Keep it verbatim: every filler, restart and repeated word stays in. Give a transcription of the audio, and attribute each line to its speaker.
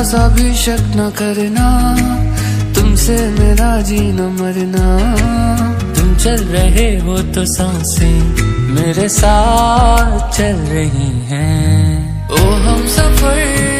Speaker 1: सा भी शक न करना, तुमसे मेरा जीना मरना।
Speaker 2: तुम चल रहे हो तो सांसें मेरे साथ चल रही हैं।
Speaker 1: ओ हम सफर